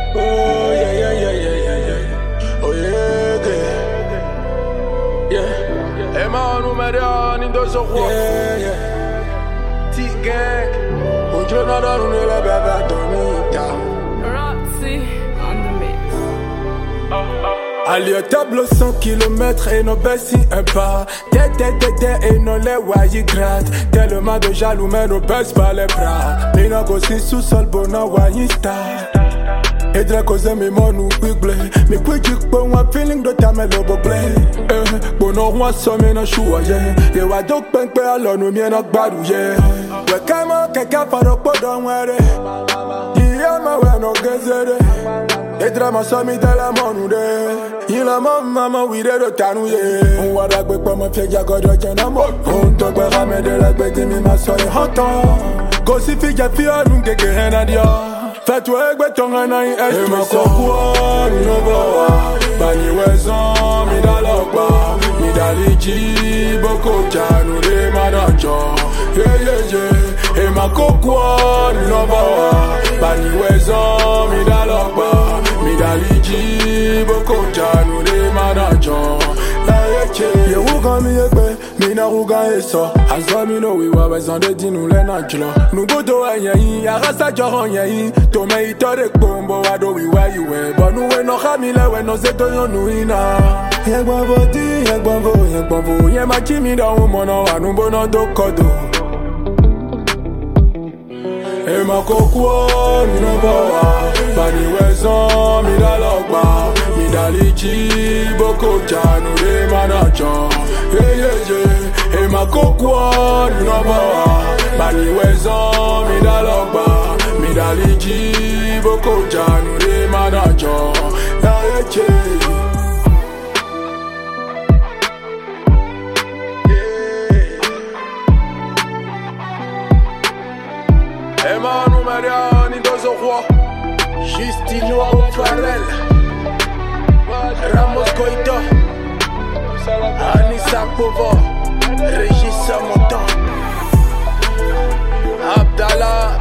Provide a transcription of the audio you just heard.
Oh yeah, yeah, yeah, yeah, yeah, yeah. Oh yeah, yeah. Emanu Marian in those of yeah, yeah. T-Gang. Ujunada unela baba donita. Roxy on the mix. Allez au tableau 100 km et nos baisses un pas. Et nos les wayi gratte. Tellement de jaloux mais nos baisse pas les bras. Mais n'a qu'aussi sous-sol bona wayi star. Et de la cause mes mots nous pique. Mais quoi tu peux un feeling de ta melo boblé. Bon on roi somme na choua yeah. Wa dok pen pe alors nous mien nak badou yeah. Ouais kama kaka faro podon were. Yeah ma we no gezere. Et drama somme de la monu de. Il a mama we de tanu yeah. On wa dak pe ma fie jagodo jana mo. On to gbe rame de la gbe mi ma so e hotan. Go si fi ja fi anu keke hena dia. Fais-toi avec ton anaï et ma cocoa, no boa. Bani wezon, mi da lokba. Mi da liji, boko chanu de manacho. Yeah, yeah, yeah. Et ma cocoa, no boa. Bani wezon, mi da lokba. Mi da liji, boko chanu de manacho. Yeah, who got me a bed? Me na who got it so. As long me know we were besoin de dire nous les naturels. Nous go do ayen, ya rasta joron yen. To me itore bombo ado we where you were. But nous we no hamile we no zeto yo nous ina. Yek bavoti, yek bavo, yek bavo. Yek ma kimi da umono anu bono do kodo. E ma kokwo, mi no bawa. Bani wezon, mi da lokba. Mi da liji, boko chanu de manacho. Yeah, yeah, yeah. E ma kokwo, mi no bawa. Bani wezon, mi da lokba. Mi da liji, boko chanu de manacho. Yeah, yeah, yeah. Emanu Marian in those of war. Justino O'Farrell, Ramos Goïta, Anissa Povo, Régis Montan, Abdallah.